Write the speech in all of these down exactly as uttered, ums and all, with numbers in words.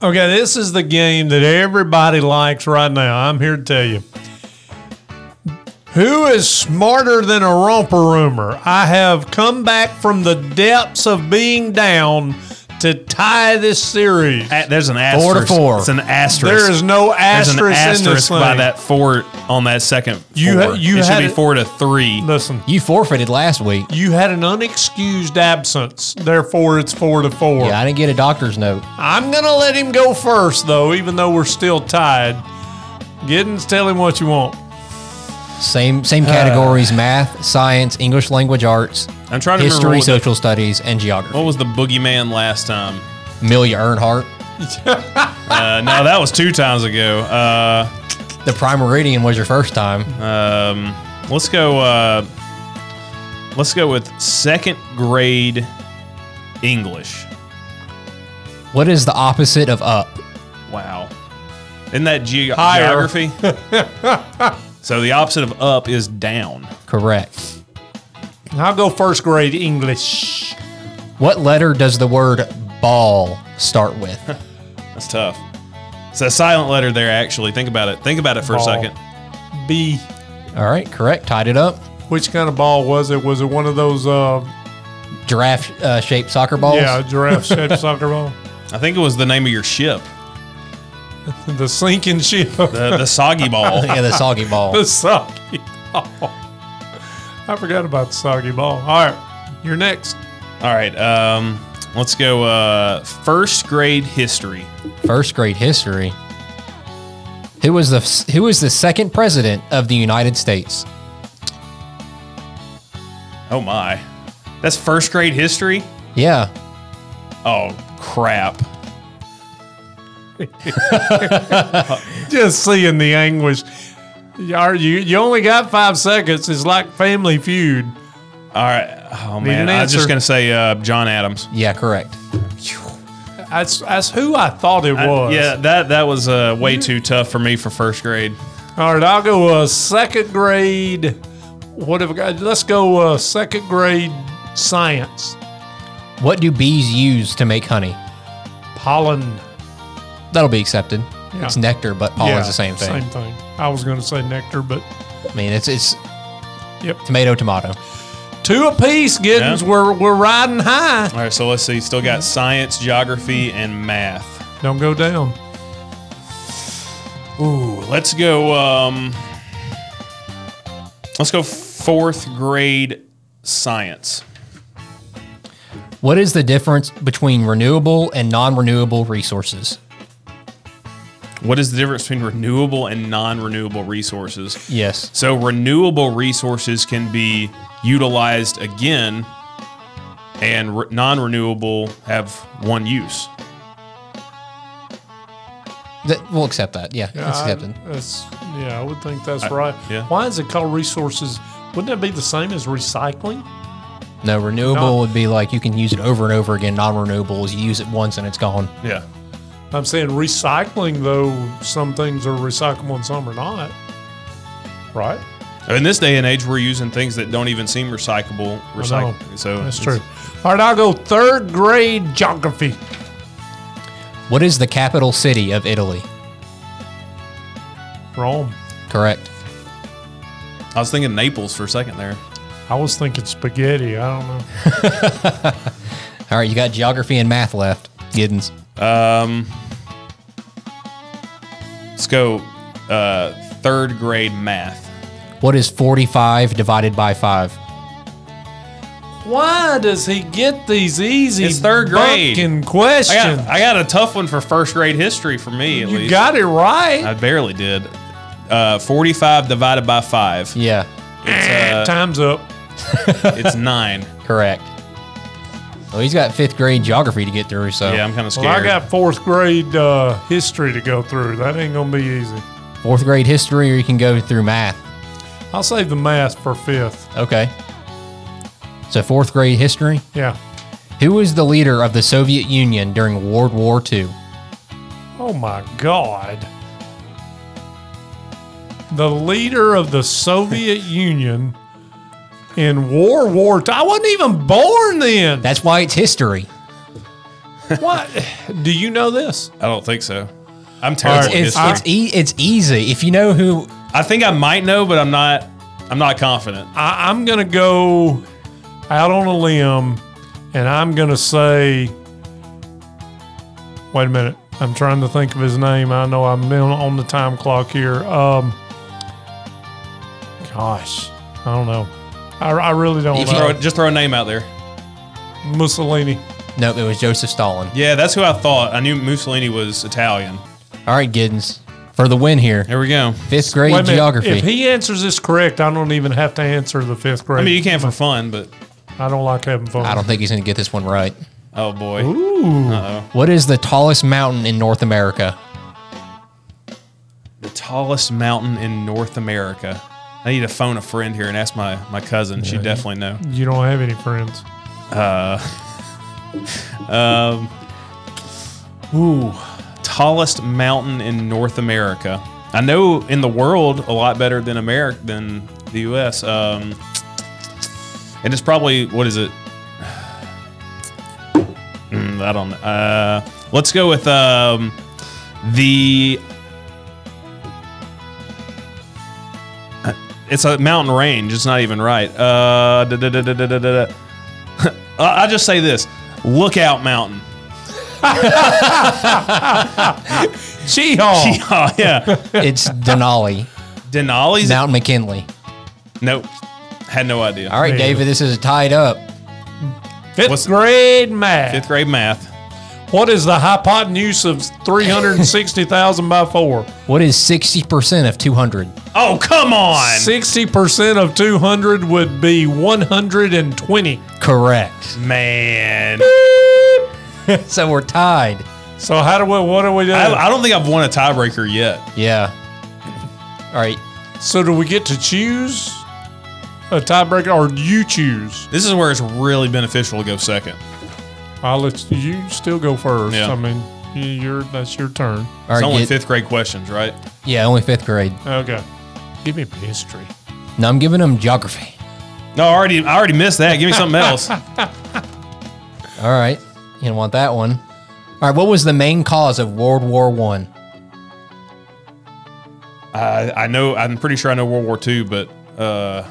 Okay, this is the game that everybody likes right now. I'm here to tell you. Who is smarter than a romper roomer? I have come back from the depths of being down to tie this series. A- there's an asterisk. Four to four. It's an asterisk. There is no asterisk, There's an asterisk in this thing. by that four on that second You four. ha- you it should had be it- four to three. Listen, You forfeited last week. you had an unexcused absence. Therefore, it's four to four. Yeah, I didn't get a doctor's note. I'm going to let him go first, though, even though we're still tied. Giddens, tell him what you want. Same same categories: math, science, English language arts, I'm trying to remember history, what, social studies, and geography. what was the boogeyman last time. Amelia Earnhardt. Uh, no, that was two times ago. Uh, The Prime Meridian was your first time. um, let's go. Uh, let's go with second grade English. What is the opposite of up? Wow, isn't that ge- Higher. geography? So the opposite of up is down. Correct. I'll go first grade English. What letter does the word ball start with? That's tough. It's a silent letter there. Actually, think about it. Think about it for Ball. a second. B. All right, correct. Tied it up. Which kind of ball was it? Was it one of those, uh, Giraffe-shaped soccer balls. yeah, giraffe-shaped soccer ball? I think it was the name of your ship, The sinking ship. the the soggy ball. Yeah, the soggy ball. The soggy ball. I forgot about the soggy ball. All right, you're next. All right, um, let's go. Uh, first grade history. First grade history. Who was the Who was the second president of the United States? Oh my, that's first grade history. Yeah, Oh crap! Just seeing the anguish. You, are- you you only got five seconds. It's like Family Feud. All right. Oh an man, I was just answer. gonna say uh, John Adams. yeah, correct. That's that's who I thought it I- was. yeah, that that was uh, way too tough for me for first grade. All right, I'll go uh, second grade. What have we got? Let's go uh, second grade science. What do bees use to make honey? Pollen. That'll be accepted. Yeah. It's nectar, but pollen's the same thing. Same thing. I was going to say nectar, but I mean, it's it's Yep. tomato, tomato. two apiece. Giddens, Yeah. we're we're riding high. All right, so let's see. Still got science, geography, and math. Don't go down. Ooh, let's go. Um, let's go fourth grade science. What is the difference between renewable and non-renewable resources? What is the difference between renewable and non-renewable resources? Yes. So renewable resources can be utilized again, and re- non-renewable have one use. That, we'll accept that. Yeah, that's I- accepted. That's, yeah, I would think that's right. yeah. Why is it called resources? Wouldn't that be the same as recycling? No, renewable No. would be like you can use it over and over again. Non-renewable is you use it once and it's gone. Yeah. I'm saying recycling, though, some things are recyclable and some are not. Right? In this day and age, we're using things that don't even seem recyclable. I know. Recycle. So That's it's- true. All right, I'll go third grade geography. What is the capital city of Italy? Rome. Correct. I was thinking Naples for a second there. I was thinking spaghetti. I don't know. All right, you got geography and math left. Giddens. Um, let's go uh, third grade math. What is forty-five divided by five? Why does he get these easy It's third grade. bucking I questions? got, I got a tough one for first grade history for me, at you least. got it right. I barely did. Uh, forty-five divided by five. Yeah, It's, uh, Time's up. it's nine. correct. Well, he's got fifth grade geography to get through, so Yeah, I'm kind of scared. Well, I got fourth grade uh, history to go through. That ain't going to be easy. fourth grade history, or you can go through math. I'll save the math for fifth. Okay. So fourth grade history. Yeah. Who was the leader of the Soviet Union during World War Two? Oh, my God. The leader of the Soviet Union in World War Two. I wasn't even born then. That's why it's history. What? Do you know this? I don't think so. I'm terrible at It's history. it's, e- it's easy if you know who. I think I might know, but I'm not. I'm not confident. I, I'm going to go out on a limb, and I'm going to say, wait a minute. I'm trying to think of his name. I know I'm on on the time clock here. Um, gosh, I don't know. I, I really don't If you- know. Throw, just throw a name out there. Mussolini. Nope, it was Joseph Stalin. Yeah, that's who I thought. I knew Mussolini was Italian. All right, Giddens, for the win here. Here we go. Fifth grade Wait a minute. geography. If he answers this correct, I don't even have to answer the fifth grade. I mean, you can for fun, but I don't like having fun. I don't think he's going to get this one right. oh boy. Ooh. Uh-oh. What is the tallest mountain in North America? The tallest mountain in North America. I need to phone a friend here and ask my, my cousin. She'd definitely know. You don't have any friends. Um, ooh, tallest mountain in North America. I know in the world a lot better than America than the U S. Um, and it's probably what is it? Mm, I don't know. Uh, let's go with um, the. It's a mountain range. It's not even right. Uh, da, da, da, da, da, da, da. I'll just say this: Lookout Mountain. Cheehaw. Oh, yeah. It's Denali, Denali's? Mount McKinley. Nope. Had no idea. All right, Me David, this is tied up. Fifth What's- grade math. Fifth grade math. What is the hypotenuse of three hundred sixty thousand by four? What is sixty percent of two hundred? Oh, come on. sixty percent of two hundred would be one hundred twenty. Correct. Man. So we're tied. So how do we, what do we do? I, I don't think I've won a tiebreaker yet. Yeah. All right. so do we get to choose a tiebreaker or do you choose? This is where it's really beneficial to go second. I'll let you, you still go first. Yeah. I mean, you, you're that's your turn. All It's right. only Gid- fifth grade questions, right? yeah, only fifth grade. Okay. Give me history. No, I'm giving them geography. No, I already, I already missed that. Give me something else. All right. You don't want that one. All right. What was the main cause of World War One? I, I know. I'm pretty sure I know World War Two, but uh,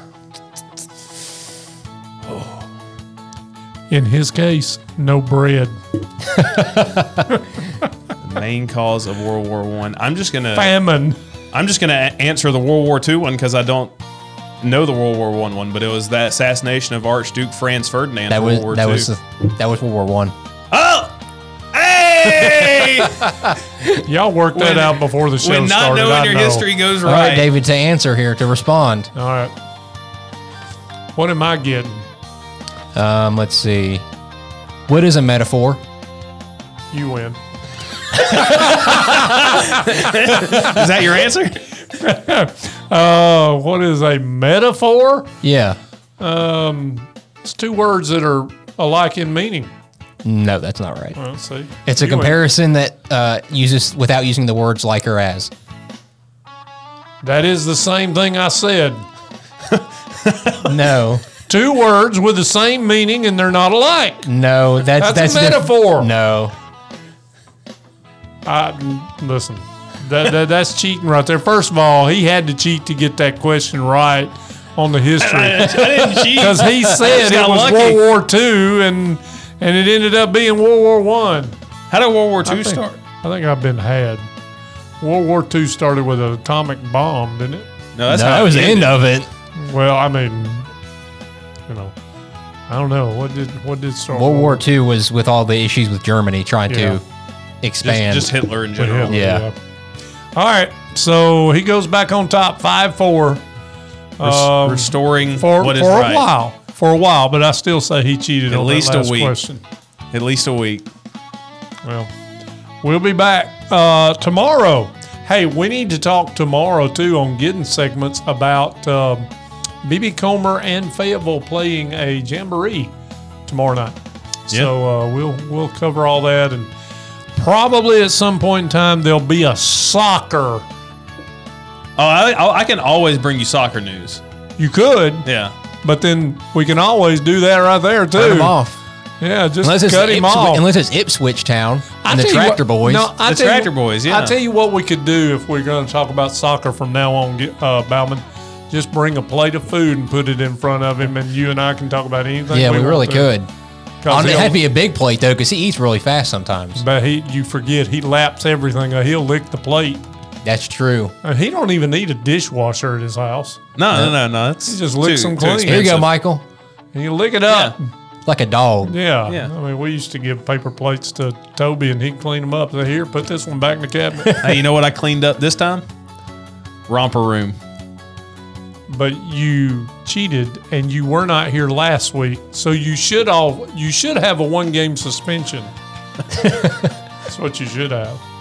In his case, no bread. the main cause of World War One. I'm just gonna. Famine. I'm just gonna a- answer the World War Two one because I don't know the World War One one, but it was that assassination of Archduke Franz Ferdinand. That in was World War that Two. was that was World War One. Oh, hey! Y'all worked that When- out before the show when not started. knowing I your know. history goes All right, right. David, to answer here to respond. All right. What am I getting? Um, let's see. What is a metaphor? You win. Is that your answer? Uh, what is a metaphor? Yeah. It's two words that are alike in meaning. No, that's not right. Well, see. It's a You win. comparison that uh, uses without using the words like or as. That is the same thing I said. No, Two words with the same meaning and they're not alike. no, that's That's a diff- metaphor. No, I, listen, that, that that's cheating right there. First of all, he had to cheat to get that question right on the history. I didn't cheat. Because he said it got was lucky. World War Two and and it ended up being World War One. How did World War Two I think- start? I think I've been had. World War Two started with an atomic bomb, didn't it? No, that's no, how that it was the end ended. of it. Well, I mean, you know, I don't know what did what did start. World War Two was with all the issues with Germany trying Yeah. to expand. Just, just Hitler in With general. Hitler, Yeah. All right, so he goes back on top, five four. Res- Um, restoring for what is for right. a while, for a while, but I still say he cheated At on least that a last week. question. At least a week. Well, we'll be back uh, tomorrow. Hey, we need to talk tomorrow too on getting segments about um, B B Comer and Fayetteville playing a jamboree tomorrow night. So uh, we'll we'll cover all that, and probably at some point in time there'll be a soccer. Oh, I, I I can always bring you soccer news. You could, Yeah. but then we can always do that right there too. Turn them off. Yeah, just Unless it's, cut him Ipswich, off. unless it's Ipswich Town I and the tell you Tractor what- Boys. No, I The tell you- Tractor Boys, yeah. I tell you what we could do if we're going to talk about soccer from now on, get- uh, Bauman. Just bring a plate of food and put it in front of him, and you and I can talk about anything. yeah, we, want really to. could. 'Cause I mean, it he'll- had to be a big plate, though, because he eats really fast sometimes. But he, you forget, he laps everything. Uh, he'll lick the plate. That's true. Uh, he don't even need a dishwasher at his house. No, no, no, no. It's He just licks too- them too clean. Here you go, expensive. Michael. He'll lick it up. Yeah. Like a dog. Yeah. Yeah. I mean, we used to give paper plates to Toby, and he'd clean them up. So here, put this one back in the cabinet. Hey, you know what I cleaned up this time? Romper room. But you cheated, and you were not here last week, so you should all you should have a one game suspension. That's what you should have.